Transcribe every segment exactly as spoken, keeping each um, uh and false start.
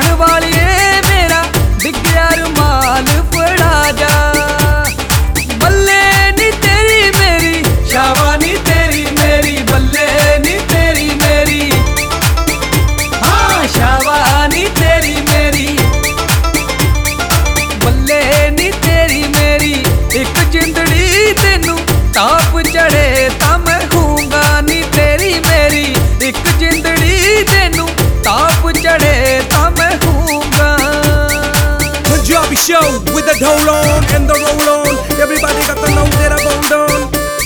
वालिए मेरा डिग्गिया रुमाल फड़ा जा। बल्ले नी तेरी मेरी शावा नी तेरी मेरी, बल्ले नी तेरी मेरी, हाँ शावा नी तेरी मेरी, बल्ले नी तेरी मेरी। एक जिंदड़ी तेनू ताप चढ़े तां मैं खूंगा नी तेरी मेरी, एक जिंदड़ी तेनू ताप चढ़े तां मैं खूंगा। Punjabi show with the ढोल on and the roll on. Everybody got to know that I'm on down.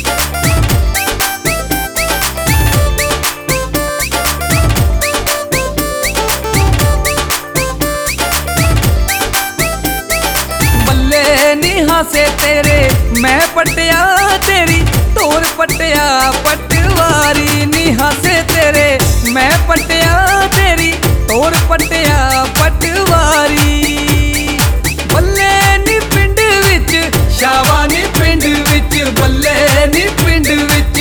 बल्ले नी हासे तेरे मैं पटिया तेरी, तोर पटिया पटवारी नी हासे तेरे मैं पटिया तेरी, तोर पटिया पटवारी। बल्ले नी पिंड विच शावा नी पिंड विच, बल्ले नी पिंड विच,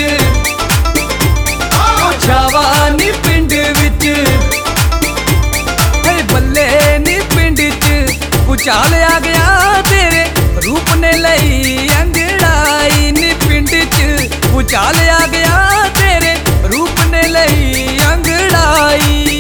शावा नी पिंड विच, बल्ले नी पिंड च भूचाल आ गया तेरे रूप ने लई अंगड़ाई नी, पिंड च भूचाल आ गया तेरे रूप ने लई अंगड़ाई।